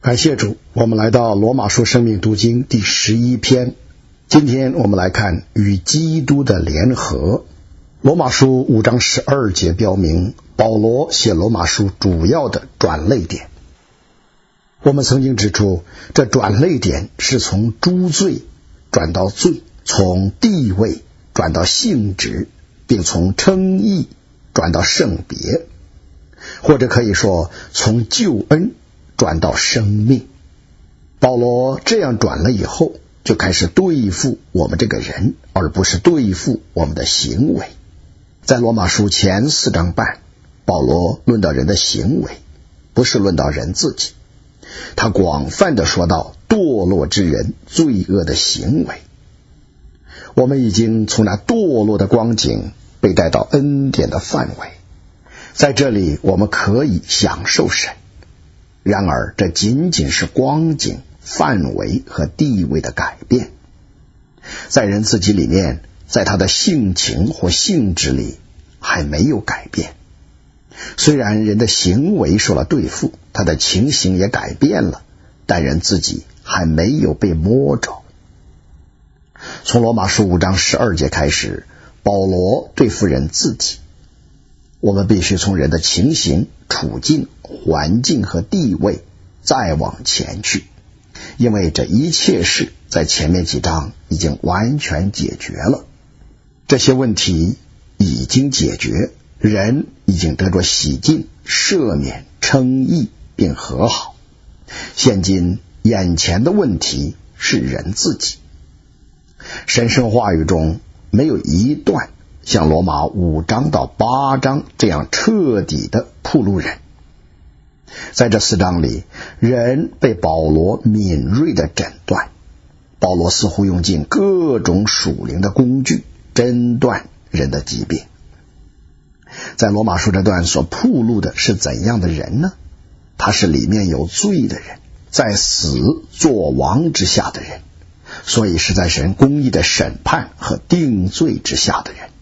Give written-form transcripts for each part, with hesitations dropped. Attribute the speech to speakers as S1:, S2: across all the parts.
S1: 感谢主，我们来到罗马书生命读经第11篇。今天我们来看与基督的联合。罗马书5章12节标明保罗写罗马书主要的转捩点。我们曾经指出，这转捩点是从诸罪转到罪，从地位转到性质，并从称义转到圣别，或者可以说从救恩转到生命。保罗这样转了以后，就开始对付我们这个人，而不是对付我们的行为。在罗马书前4章半，保罗论到人的行为，不是论到人自己。他广泛地说到堕落之人罪恶的行为。我们已经从那堕落的光景被带到恩典的范围，在这里我们可以享受神。然而这仅仅是光景、范围和地位的改变，在人自己里面，在他的性情或性质里还没有改变。虽然人的行为受了对付，他的情形也改变了，但人自己还没有被摸着。从罗马书5章12节开始，保罗对付人自己。我们必须从人的情形、处境、环境和地位再往前去，因为这一切事在前面几章已经完全解决了。这些问题已经解决，人已经得着洗净、赦免、称义并和好。现今眼前的问题是人自己。神圣话语中没有一段像罗马5章到8章这样彻底的暴露人。在这4章里，人被保罗敏锐的诊断。保罗似乎用尽各种属灵的工具诊断人的疾病。在罗马书这段所暴露的是怎样的人呢？他是里面有罪的人，在死作王之下的人，所以是在神公义的审判和定罪之下的人。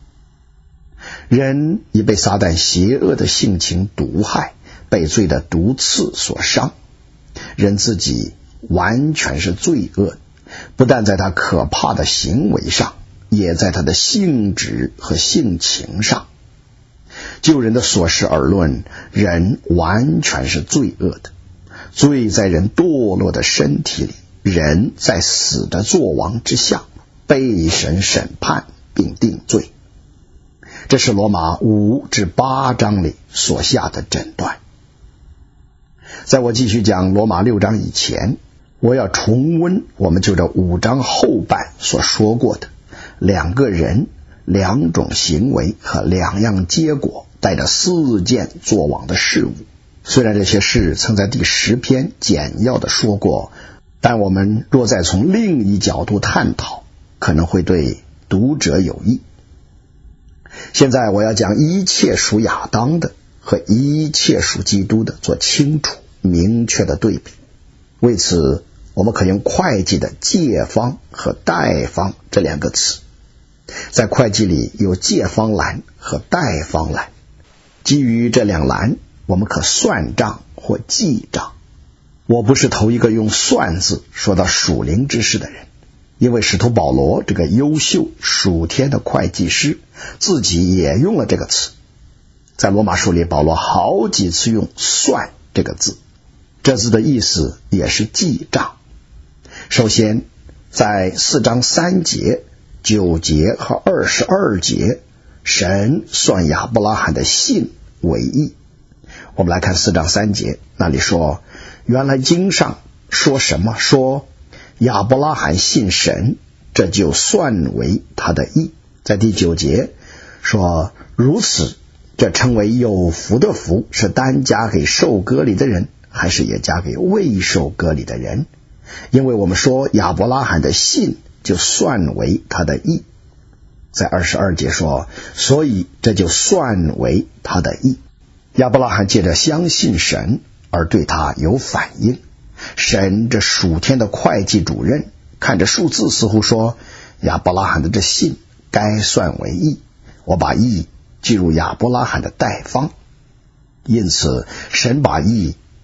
S1: 人已被撒旦邪恶的性情毒害，被罪的毒刺所伤。人自己完全是罪恶，不但在他可怕的行为上，也在他的性质和性情上。就人的所事而论，人完全是罪恶的。罪在人堕落的身体里，人在死的作王之下，被神审判并定罪。这是罗马5至8章里所下的诊断。在我继续讲罗马6章以前，我要重温我们就这5章后半所说过的2个人、2种行为和2样结果，带着4件作王的事物。虽然这些事曾在第10篇简要的说过，但我们若再从另一角度探讨，可能会对读者有益。现在我要将一切属亚当的和一切属基督的做清楚明确的对比。为此，我们可用会计的借方和贷方这2个词。在会计里有借方栏和贷方栏，基于这2栏，我们可算账或记账。我不是头一个用算字说到属灵之事的人，因为使徒保罗这个优秀属天的会计师自己也用了这个词。在罗马书里，保罗好几次用算这个字，这字的意思也是记账。首先在4章3节、9节和22节，神算亚伯拉罕的信为义。我们来看4章3节，那里说，原来经上说什么？说亚伯拉罕信神，这就算为他的义。在第9节说，如此，这称为有福的福，是单加给受割礼的人，还是也加给未受割礼的人？因为我们说亚伯拉罕的信就算为他的义。在22节说，所以这就算为他的义。亚伯拉罕借着相信神而对他有反应。神这属天的会计主任看着数字，似乎说亚伯拉罕的这信该算为义，我把义计入亚伯拉罕的贷方。因此神把义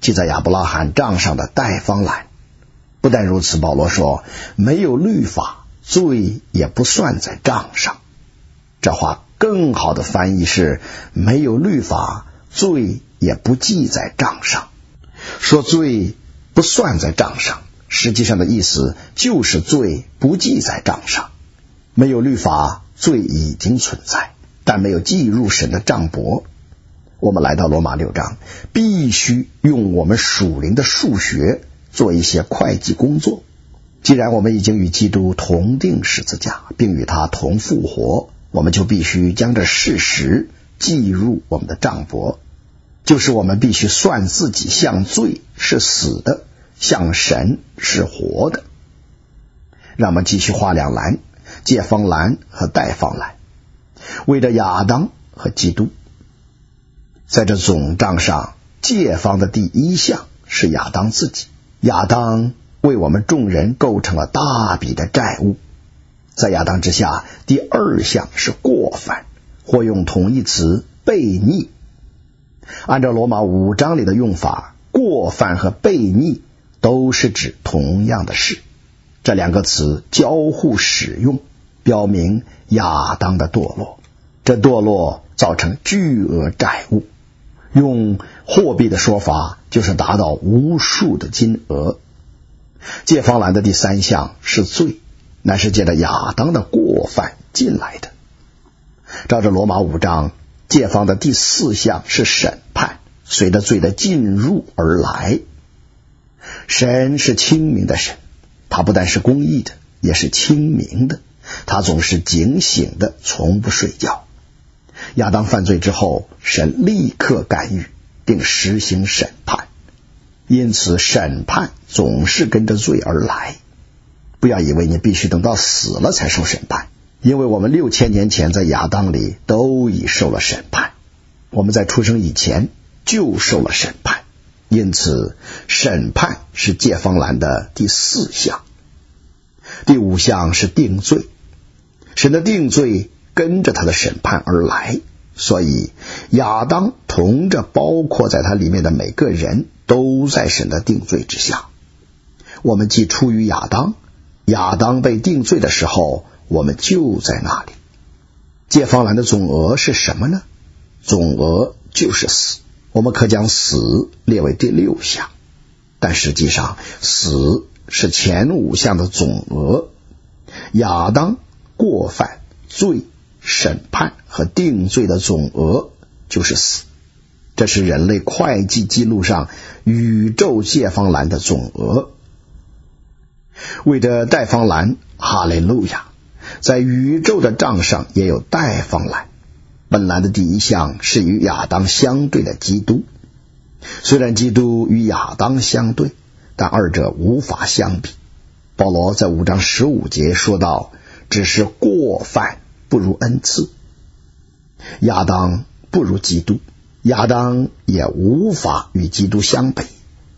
S1: 记在亚伯拉罕账上的带方栏。不但如此，保罗说没有律法，罪也不算在账上。这话更好的翻译是没有律法，罪也不记在账上。说罪不算在账上，实际上的意思就是罪不记在账上。没有律法，罪已经存在，但没有记入神的账簿。我们来到罗马6章，必须用我们属灵的数学做一些会计工作。既然我们已经与基督同定十字架，并与他同复活，我们就必须将这事实记入我们的账簿，就是我们必须算自己像罪是死的，像神是活的。让我们继续画两栏，借方栏和带方栏，为着亚当和基督。在这总账上，借方的第一项是亚当自己。亚当为我们众人构成了大笔的债务。在亚当之下，第二项是过犯，或用同义词悖逆。按照罗马5章里的用法，过犯和悖逆都是指同样的事。这两个词交互使用，标明亚当的堕落。这堕落造成巨额债务，用货币的说法就是达到无数的金额。借方栏的第三项是罪，乃是借着亚当的过犯进来的。照着罗马5章，借方的第四项是审判，随着罪的进入而来。神是清明的神，他不但是公义的，也是清明的，他总是警醒的，从不睡觉。亚当犯罪之后，神立刻干预并实行审判，因此审判总是跟着罪而来。不要以为你必须等到死了才受审判，因为我们6000年前在亚当里都已受了审判，我们在出生以前就受了审判，因此审判是借方栏的第4项。第5项是定罪，神的定罪跟着他的审判而来，所以亚当同着包括在他里面的每个人都在神的定罪之下。我们既出于亚当，亚当被定罪的时候，我们就在那里。借方栏的总额是什么呢？总额就是死。我们可将死列为第6项，但实际上死是前5项的总额。亚当、过犯、罪、审判和定罪的总额就是死。这是人类会计记录上宇宙借方栏的总额。为着带方栏，哈利路亚，在宇宙的账上也有带方栏。本栏的第1项是与亚当相对的基督。虽然基督与亚当相对，但二者无法相比。保罗在5章15节说到，只是过犯不如恩赐。亚当不如基督，亚当也无法与基督相比。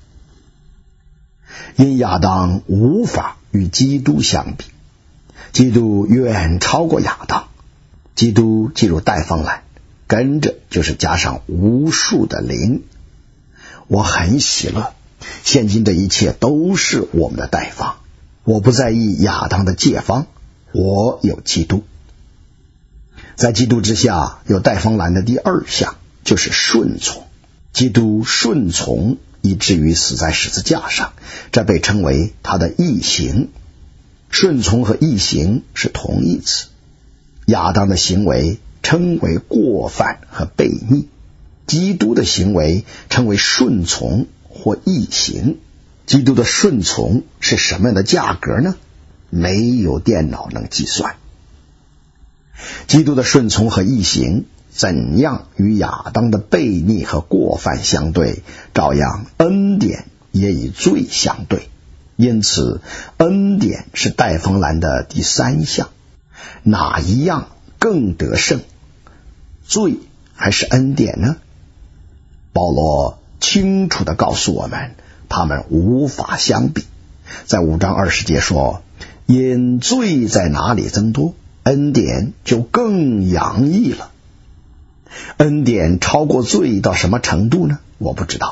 S1: 因亚当无法与基督相比，基督远超过亚当。基督进入带方栏，跟着就是加上无数的灵。我很喜乐，现今的一切都是我们的带方。我不在意亚当的借方，我有基督。在基督之下有带方栏的第2项，就是顺从。基督顺从以至于死在十字架上，这被称为他的义行。顺从和义行是同义词。亚当的行为称为过犯和悖逆，基督的行为称为顺从或义行。基督的顺从是什么样的价格呢？没有电脑能计算。基督的顺从和义行怎样与亚当的悖逆和过犯相对，照样恩典也与罪相对。因此恩典是带方栏的第3项。哪一样更得胜？罪还是恩典呢？保罗清楚地告诉我们，他们无法相比。在5章20节说，因罪在哪里增多，恩典就更洋溢了。恩典超过罪到什么程度呢？我不知道。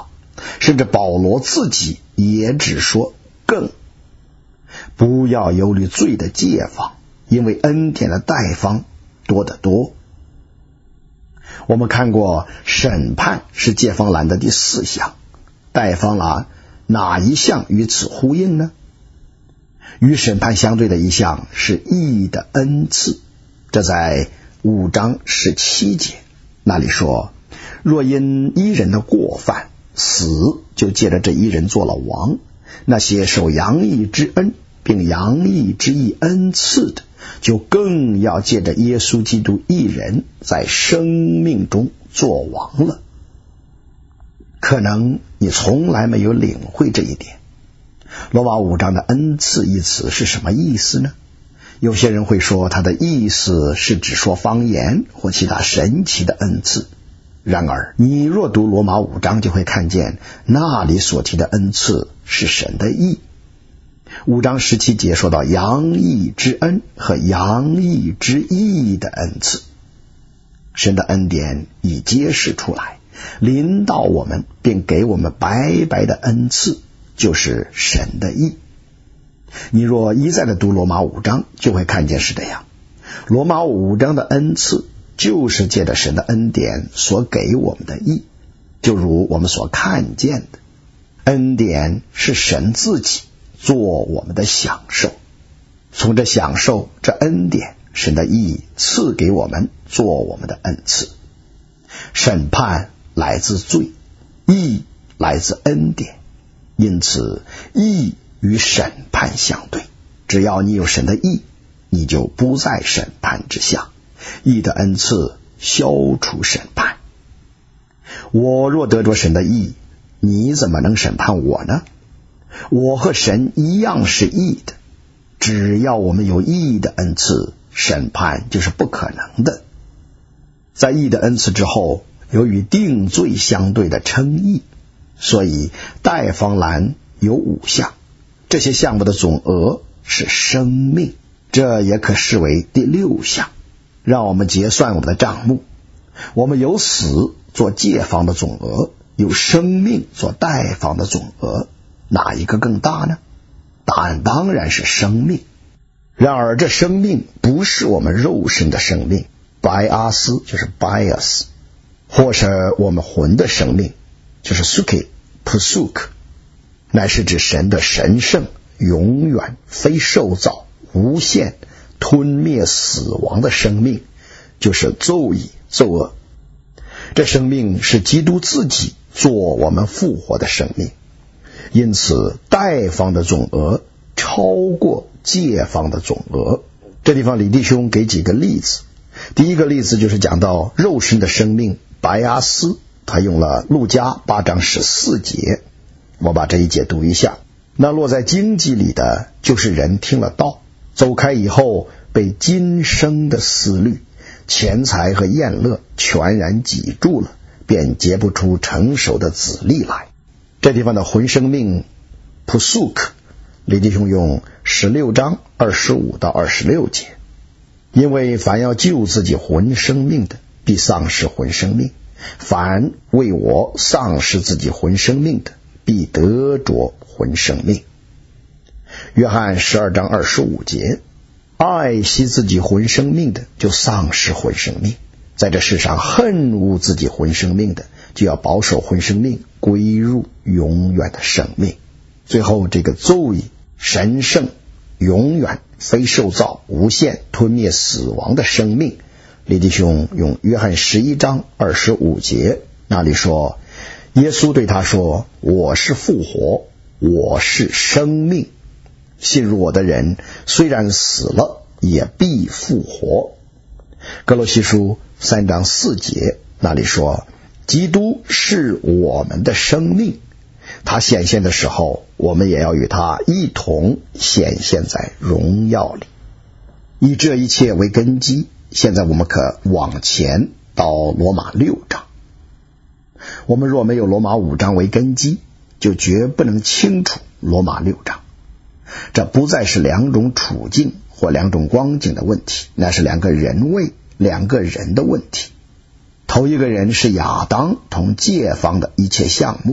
S1: 甚至保罗自己也只说更。不要忧虑罪的戒罚，因为恩典的代方多得多。我们看过审判是戒方栏的第4项，代方栏哪一项与此呼应呢？与审判相对的一项是义的恩赐，这在5章17节那里说，若因一人的过犯死，就借着这一人做了王，那些受洋溢之恩并洋溢之义恩赐的，就更要借着耶稣基督一人在生命中做王了。可能你从来没有领会这一点。罗马5章的恩赐一词是什么意思呢？有些人会说它的意思是指说方言或其他神奇的恩赐。然而你若读罗马5章，就会看见那里所提的恩赐是神的义。5章17节说到洋溢之恩和洋溢之义的恩赐，神的恩典已揭示出来，临到我们并给我们白白的恩赐，就是神的义。你若一再的读罗马5章，就会看见是这样。罗马5章的恩赐就是借着神的恩典所给我们的义，就如我们所看见的，恩典是神自己做我们的享受，从这享受这恩典，神的义赐给我们做我们的恩赐。审判来自罪，义来自恩典，因此义与审判相对。只要你有神的义，你就不在审判之下。义的恩赐消除审判。我若得着神的义，你怎么能审判我呢？我和神一样是义的。只要我们有义的恩赐，审判就是不可能的。在义的恩赐之后，有与定罪相对的称义，所以代方栏有5项，这些项目的总额是生命，这也可视为第6项。让我们结算我们的账目，我们有死做借方的总额，有生命做代方的总额，哪一个更大呢？答案当然是生命。然而这生命不是我们肉身的生命，拜阿斯就是 bias， 或是我们魂的生命，就是 suke pusuk， 乃是指神的神圣、永远、非受造、无限、吞灭死亡的生命，就是咒义、咒恶。这生命是基督自己做我们复活的生命，因此代方的总额超过借方的总额。这地方李弟兄给几个例子。第一个例子就是讲到肉身的生命白阿斯，他用了路加8章14节，我把这一节读一下。那落在荆棘里的，就是人听了道，走开以后，被今生的思虑、钱财和宴乐全然挤住了，便结不出成熟的子粒来。这地方的魂生命 pusuk， 李弟兄用16章25到26节。因为凡要救自己魂生命的，必丧失魂生命；凡为我丧失自己魂生命的，必得着魂生命。约翰12章25节，爱惜自己魂生命的，就丧失魂生命；在这世上恨恶自己魂生命的，就要保守魂生命归入永远的生命。最后这个咒语，神圣、永远、非受造、无限、吞灭死亡的生命，李弟兄用约翰11章25节，那里说，耶稣对他说，我是复活，我是生命，信入我的人虽然死了，也必复活。哥罗西书3章4节，那里说，基督是我们的生命，他显现的时候，我们也要与他一同显现在荣耀里。以这一切为根基，现在我们可往前到罗马6章。我们若没有罗马5章为根基，就绝不能清楚罗马6章。这不再是两种处境或两种光景的问题，那是两个人位、两个人的问题。头一个人是亚当同借方的一切项目，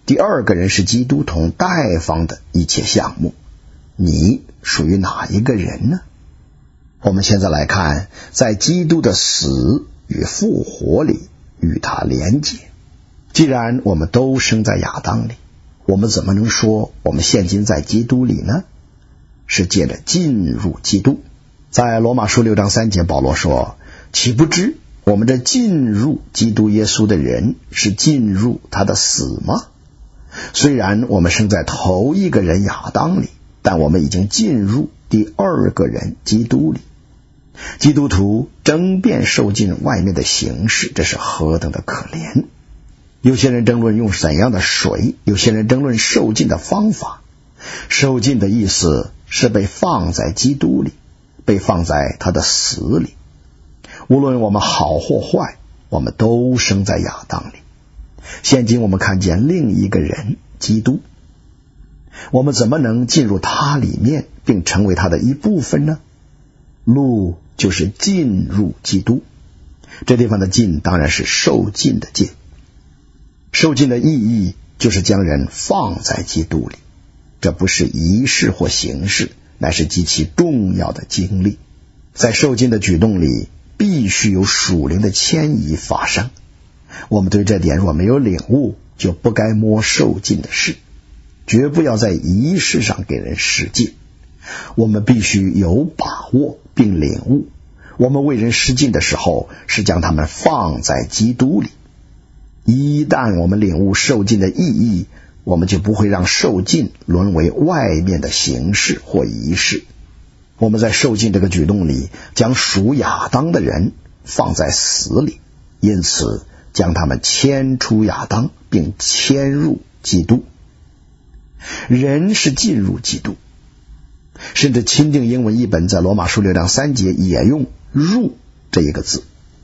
S1: 第二个人是基督同代方的一切项目，你属于哪一个人呢？我们现在来看，在基督的死与复活里与他连结。既然我们都生在亚当里，我们怎么能说我们现今在基督里呢？是借着进入基督。在罗马书6章3节，保罗说，岂不知我们这进入基督耶稣的人是进入他的死吗？虽然我们生在头一个人亚当里，但我们已经进入第二个人基督里。基督徒争辩受尽外面的形式，这是何等的可怜。有些人争论用怎样的水，有些人争论受尽的方法。受尽的意思是被放在基督里，被放在他的死里。无论我们好或坏，我们都生在亚当里。现今我们看见另一个人基督，我们怎么能进入他里面并成为他的一部分呢？路就是进入基督。这地方的进当然是受尽的进。受尽的意义就是将人放在基督里，这不是仪式或形式，乃是极其重要的经历。在受尽的举动里，必须有属灵的迁移发生。我们对这点若没有领悟，就不该摸受尽的事，绝不要在仪式上给人施尽。我们必须有把握并领悟，我们为人施尽的时候，是将他们放在基督里。一旦我们领悟受尽的意义，我们就不会让受尽沦为外面的形式或仪式。我们在受尽这个举动里，将属亚当的人放在死里，因此将他们迁出亚当，并迁入基督。人是进入基督，甚至钦定英文译本在罗马书6章3节也用入这一个字。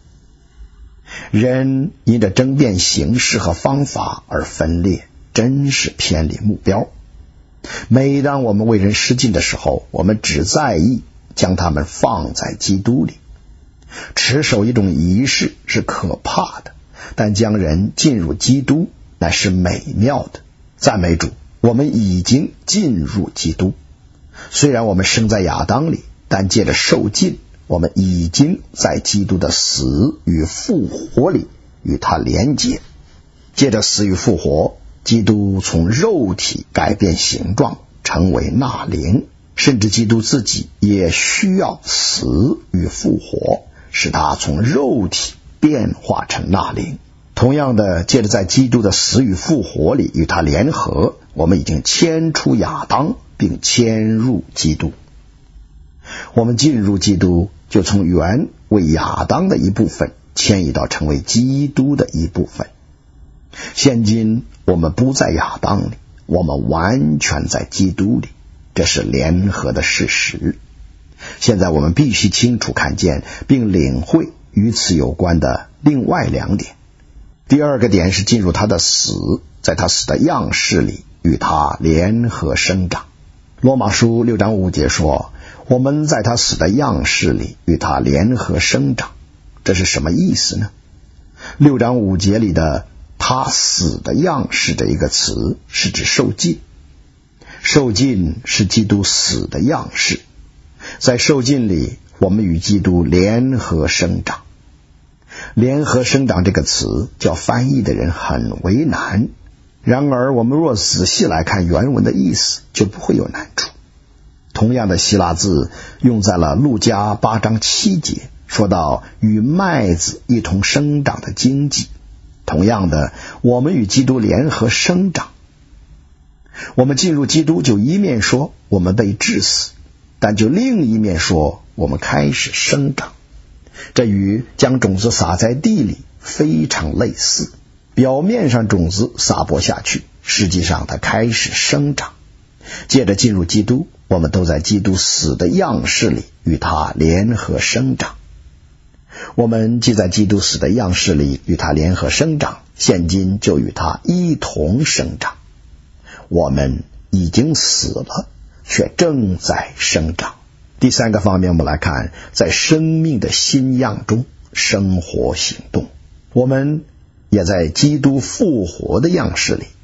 S1: 人因着争辩形式和方法而分裂，真是偏离目标。每当我们为人施尽的时候，我们只在意将他们放在基督里。持守一种仪式是可怕的，但将人进入基督乃是美妙的。赞美主，我们已经进入基督。虽然我们生在亚当里，但借着受尽，我们已经在基督的死与复活里与他连结。借着死与复活，基督从肉体改变形状，成为那灵，甚至基督自己也需要死与复活，使他从肉体变化成那灵。同样的，借着在基督的死与复活里与他联合，我们已经迁出亚当，并迁入基督。我们进入基督，就从原为亚当的一部分迁移到成为基督的一部分。现今我们不在亚当里，我们完全在基督里，这是联合的事实。现在我们必须清楚看见并领会与此有关的另外两点。第二个点是进入他的死，在他死的样式里与他联合生长。罗马书6章5节说，我们在他死的样式里与他联合生长。这是什么意思呢？6章5节里的他死的样式这一个词是指受尽。受尽是基督死的样式，在受尽里我们与基督联合生长。联合生长这个词叫翻译的人很为难，然而我们若仔细来看原文的意思，就不会有难处。同样的希腊字用在了路加8章7节，说到与麦子一同生长的经济。同样的，我们与基督联合生长。我们进入基督，就一面说我们被治死，但就另一面说我们开始生长。这与将种子撒在地里非常类似。表面上种子撒播下去，实际上它开始生长。借着进入基督，我们都在基督死的样式里与他联合生长。我们既在基督死的样式里与他联合生长，现今就与他一同生长。我们已经死了，却正在生长。第三个方面，我们来看在生命的新样中生活行动。我们也在基督复活的样式里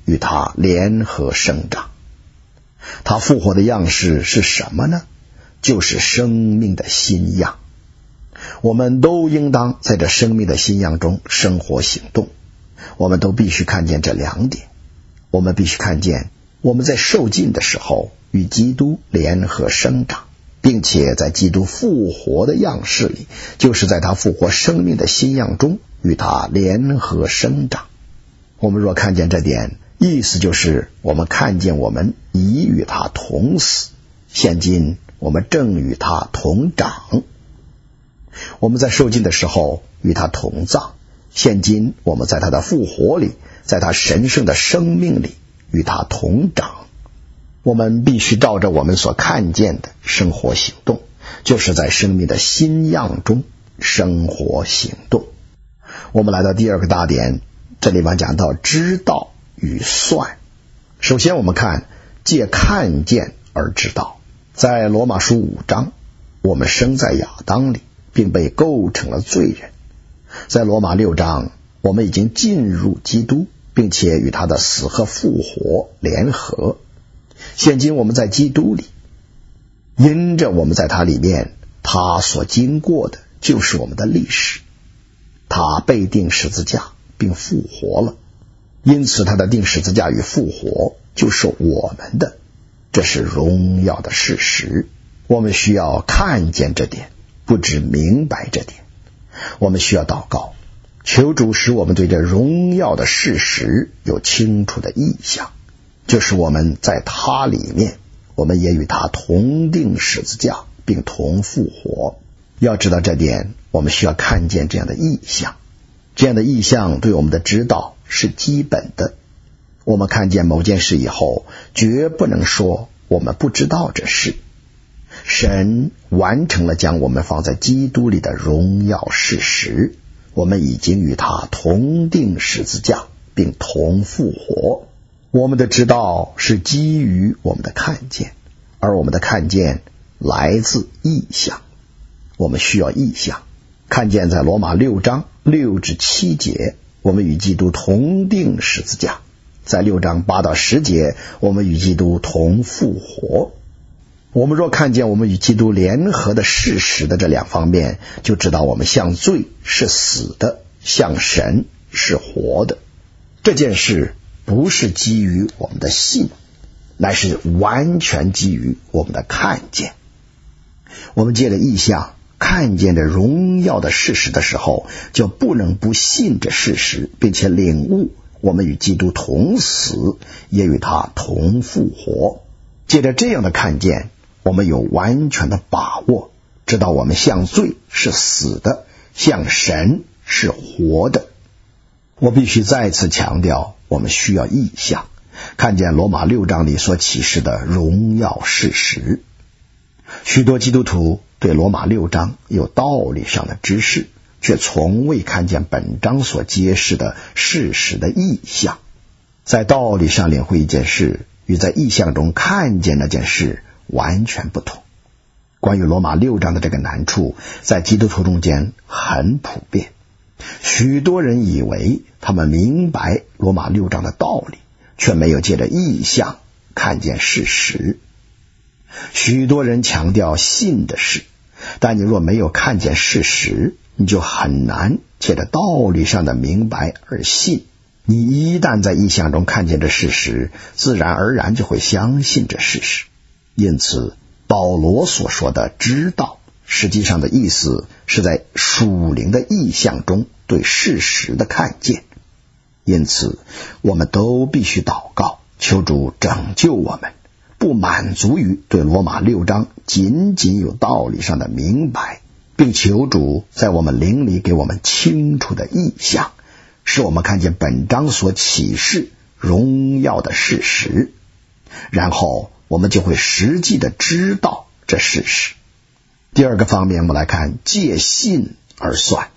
S1: 与他联合生长。他复活的样式是什么呢？就是生命的新样。我们都应当在这生命的新样中生活行动。我们都必须看见这两点。我们必须看见我们在受尽的时候与基督联合生长，并且在基督复活的样式里，就是在他复活生命的新样中与他联合生长。我们若看见这点，意思就是我们看见我们已与他同死，现今我们正与他同长。我们在受尽的时候与他同葬，现今我们在他的复活里，在他神圣的生命里与他同长。我们必须照着我们所看见的生活行动，就是在生命的新样中生活行动。我们来到第二个大点，这里面讲到知道与算。首先我们看借看见而知道。在罗马书5章，我们生在亚当里，并被构成了罪人。在罗马6章，我们已经进入基督，并且与他的死和复活联合。现今我们在基督里，因着我们在他里面，他所经过的就是我们的历史。他被钉十字架并复活了，因此他的钉十字架与复活就是我们的，这是荣耀的事实。我们需要看见这点，不只明白这点。我们需要祷告，求主使我们对这荣耀的事实有清楚的意象，就是我们在他里面，我们也与他同钉十字架并同复活。要知道这点，我们需要看见这样的意象。这样的意象对我们的指导是基本的。我们看见某件事以后，绝不能说我们不知道这事。神完成了将我们放在基督里的荣耀事实，我们已经与他同钉十字架并同复活。我们的知道是基于我们的看见，而我们的看见来自意象。我们需要意象。看见在罗马6章6至7节，我们与基督同钉十字架；在6章8到10节，我们与基督同复活。我们若看见我们与基督联合的事实的这两方面，就知道我们向罪是死的，向神是活的。这件事不是基于我们的信，乃是完全基于我们的看见。我们借着意象看见这荣耀的事实的时候，就不能不信这事实，并且领悟我们与基督同死，也与他同复活。借着这样的看见，我们有完全的把握，知道我们向罪是死的，向神是活的。我必须再次强调，我们需要意象，看见罗马6章里所启示的荣耀事实。许多基督徒对罗马6章有道理上的知识，却从未看见本章所揭示的事实的意象。在道理上领会一件事，与在意象中看见那件事完全不同。关于罗马6章的这个难处，在基督徒中间很普遍。许多人以为他们明白罗马6章的道理，却没有借着意象看见事实。许多人强调信的事，但你若没有看见事实，你就很难借着道理上的明白而信。你一旦在意象中看见这事实，自然而然就会相信这事实。因此保罗所说的知道，实际上的意思是在属灵的意象中对事实的看见。因此我们都必须祷告，求主拯救我们，不满足于对罗马6章仅仅有道理上的明白，并求主在我们灵里给我们清楚的意象，使我们看见本章所启示荣耀的事实，然后我们就会实际的知道这事实。第二个方面，我们来看借信而算。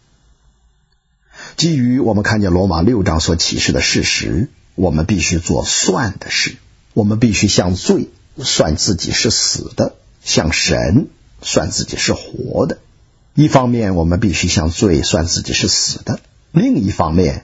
S1: 基于我们看见罗马6章所启示的事实，我们必须做算的事。我们必须向罪算自己是死的，向神算自己是活的。一方面我们必须向罪算自己是死的，另一方面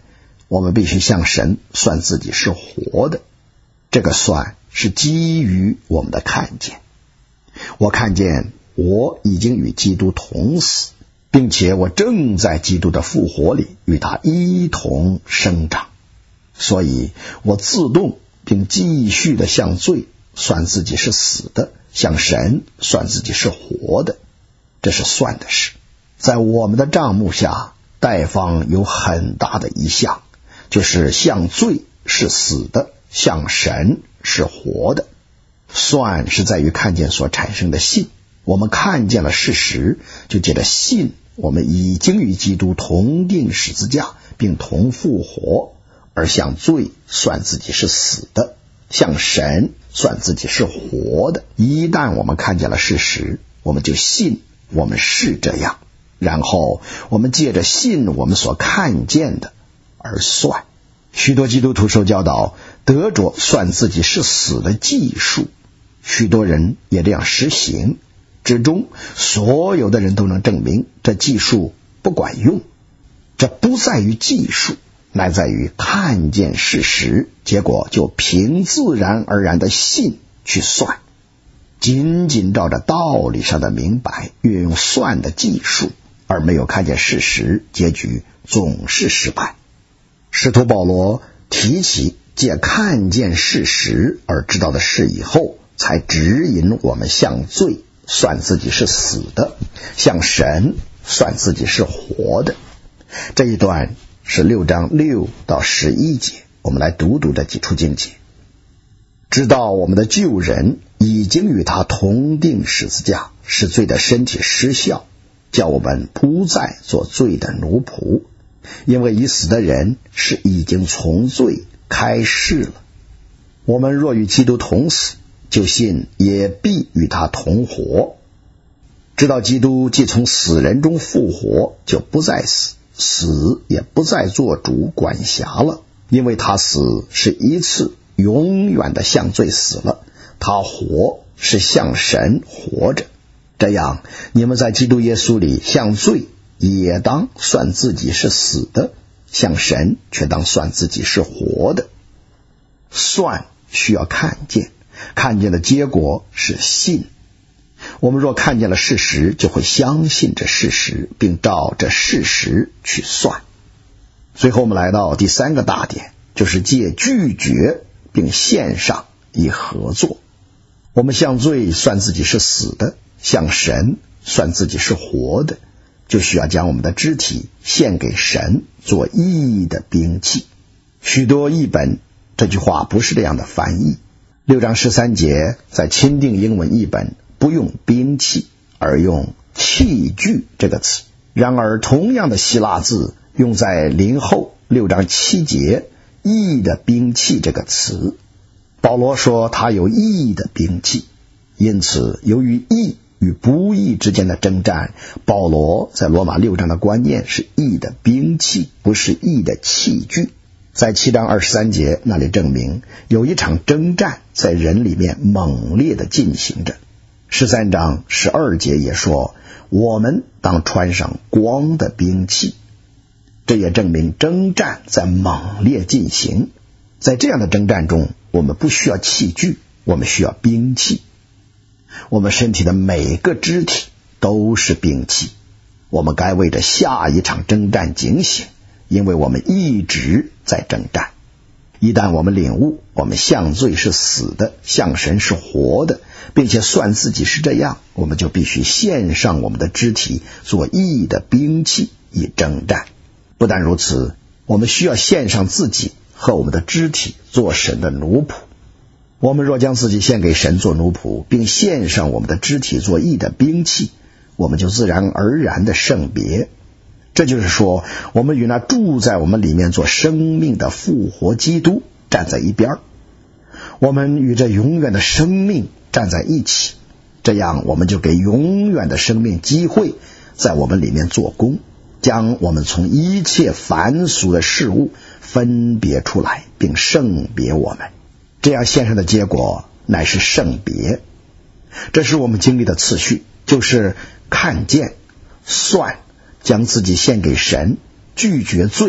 S1: 我们必须向神算自己是活的。这个算是基于我们的看见。我看见我已经与基督同死，并且我正在基督的复活里与他一同生长，所以我自动并继续的向罪算自己是死的，向神算自己是活的。这是算的事。在我们的账目下，贷方有很大的一项，就是向罪是死的，向神是活的。算是在于看见所产生的信，我们看见了事实，就借着信，我们已经与基督同定十字架，并同复活，而向罪算自己是死的，向神算自己是活的。一旦我们看见了事实，我们就信我们是这样，然后我们借着信我们所看见的而算。许多基督徒受教导得着算自己是死的技术，许多人也这样实行，之中所有的人都能证明这技术不管用。这不在于技术，乃在于看见事实，结果就凭自然而然的信去算。仅仅照着道理上的明白运用算的技术，而没有看见事实，结局总是失败。使徒保罗提起借看见事实而知道的事以后，才指引我们向罪算自己是死的，向神算自己是活的。这一段是6章6到11节，我们来读读这几处经节。知道我们的旧人已经与他同定十字架，使罪的身体失效，叫我们不再做罪的奴仆，因为已死的人是已经从罪开释了。我们若与基督同死，就信也必与他同活。知道基督既从死人中复活，就不再死，死也不再做主管辖了，因为他死是一次永远的向罪死了，他活是向神活着。这样你们在基督耶稣里向罪也当算自己是死的，向神却当算自己是活的。算需要看见，看见的结果是信。我们若看见了事实，就会相信这事实，并照这事实去算。最后我们来到第3个大点，就是借拒绝并献上以合作。我们向罪算自己是死的，向神算自己是活的，就需要将我们的肢体献给神，做义的兵器。许多译本这句话不是这样的翻译。6章13节在钦定英文译本不用兵器，而用器具这个词。然而同样的希腊字用在林后6章7节义的兵器这个词。保罗说他有义的兵器，因此由于义与不义之间的征战，保罗在罗马6章的观念是义的兵器，不是义的器具。在7章23节那里证明有一场征战在人里面猛烈的进行着。13章12节也说我们当穿上光的兵器，这也证明征战在猛烈进行。在这样的征战中，我们不需要器具，我们需要兵器。我们身体的每个肢体都是兵器，我们该为着下一场征战警醒，因为我们一直在征战。一旦我们领悟我们向罪是死的，向神是活的，并且算自己是这样，我们就必须献上我们的肢体做义的兵器以征战。不但如此，我们需要献上自己和我们的肢体做神的奴仆。我们若将自己献给神做奴仆，并献上我们的肢体做义的兵器，我们就自然而然的圣别。这就是说，我们与那住在我们里面做生命的复活基督站在一边，我们与这永远的生命站在一起，这样我们就给永远的生命机会在我们里面做工，将我们从一切凡俗的事物分别出来，并圣别我们。这样献上的结果乃是圣别。这是我们经历的次序，就是看见、算，将自己献给神，拒绝罪，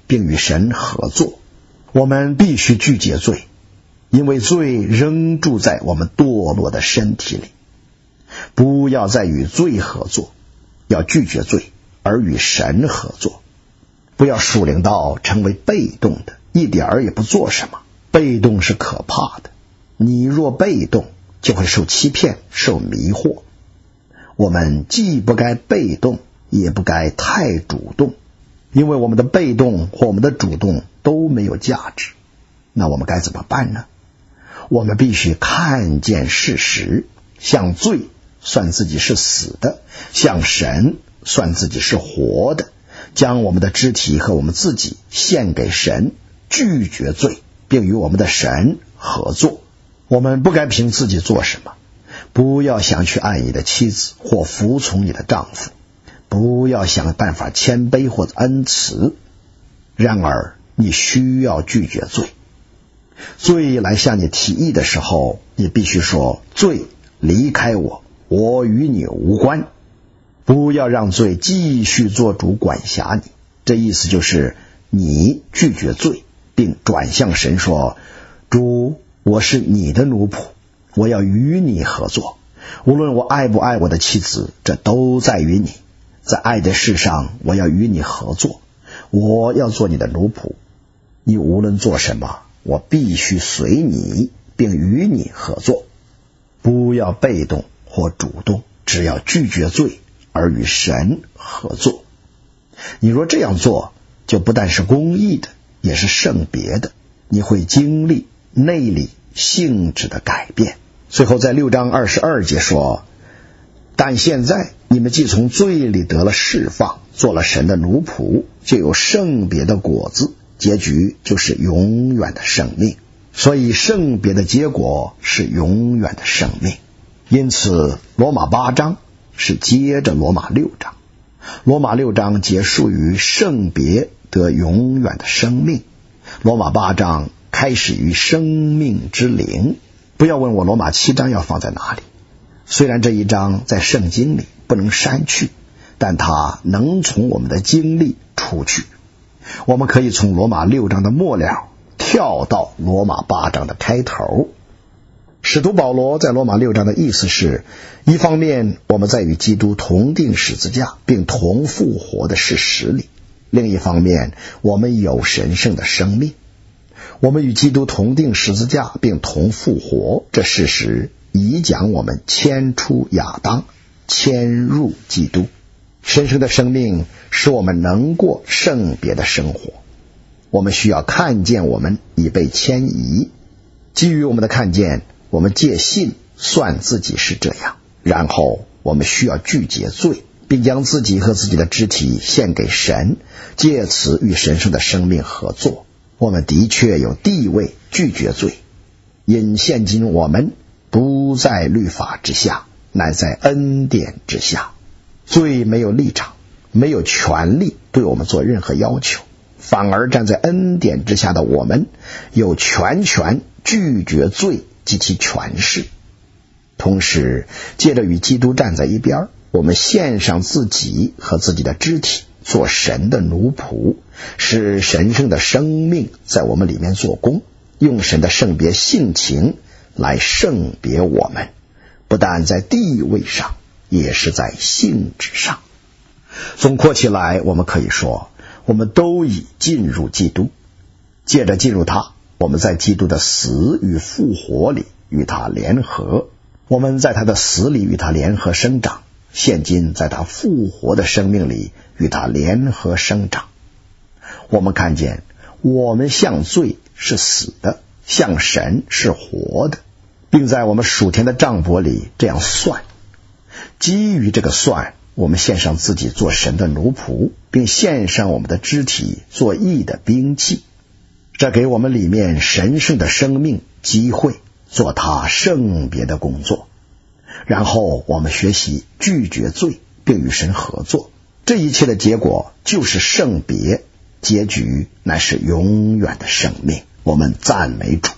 S1: 并与神合作。我们必须拒绝罪，因为罪仍住在我们堕落的身体里。不要再与罪合作，要拒绝罪而与神合作。不要属灵到成为被动的，一点儿也不做什么。被动是可怕的，你若被动就会受欺骗，受迷惑。我们既不该被动，也不该太主动，因为我们的被动或我们的主动都没有价值。那我们该怎么办呢？我们必须看见事实，向罪算自己是死的，向神算自己是活的，将我们的肢体和我们自己献给神，拒绝罪，并与我们的神合作。我们不该凭自己做什么，不要想去爱你的妻子或服从你的丈夫，不要想办法谦卑或者恩慈。然而你需要拒绝罪。罪来向你提议的时候，你必须说：罪，离开我，我与你无关。不要让罪继续做主管辖你。这意思就是你拒绝罪，并转向神说：主，我是你的奴仆，我要与你合作。无论我爱不爱我的妻子，这都在于你。在爱的事上，我要与你合作，我要做你的奴仆。你无论做什么，我必须随你，并与你合作。不要被动或主动，只要拒绝罪而与神合作。你若这样做，就不但是公义的，也是圣别的。你会经历内里性质的改变。最后在6章22节说：但现在你们既从罪里得了释放，做了神的奴仆，就有圣别的果子，结局就是永远的生命。所以圣别的结果是永远的生命。因此罗马8章是接着罗马6章。罗马6章结束于圣别得永远的生命，罗马8章开始于生命之灵。不要问我罗马7章要放在哪里，虽然这一章在圣经里不能删去，但它能从我们的经历出去。我们可以从罗马6章的末了跳到罗马8章的开头。使徒保罗在罗马6章的意思是：一方面我们在与基督同定十字架并同复活的事实里，另一方面我们有神圣的生命。我们与基督同定十字架并同复活，这事实已将我们迁出亚当，迁入基督。神圣的生命使我们能过圣别的生活。我们需要看见我们已被迁移，基于我们的看见，我们借信算自己是这样，然后我们需要拒绝罪，并将自己和自己的肢体献给神，借此与神圣的生命合作。我们的确有地位拒绝罪，因现今我们不在律法之下，乃在恩典之下。罪没有立场，没有权利对我们做任何要求，反而站在恩典之下的我们有全权拒绝罪及其权势。同时借着与基督站在一边，我们献上自己和自己的肢体做神的奴仆，使神圣的生命在我们里面做工，用神的圣别性情来圣别我们，不但在地位上，也是在性质上。总括起来，我们可以说，我们都已进入基督，借着进入他，我们在基督的死与复活里与他联合，我们在他的死里与他联合生长，现今在他复活的生命里与他联合生长。我们看见我们向罪是死的，向神是活的，并在我们属天的账簿里这样算。基于这个算，我们献上自己做神的奴仆，并献上我们的肢体做义的兵器，这给我们里面神圣的生命机会做他圣别的工作。然后我们学习拒绝罪，并与神合作。这一切的结果就是圣别，结局乃是永远的生命。我们赞美主。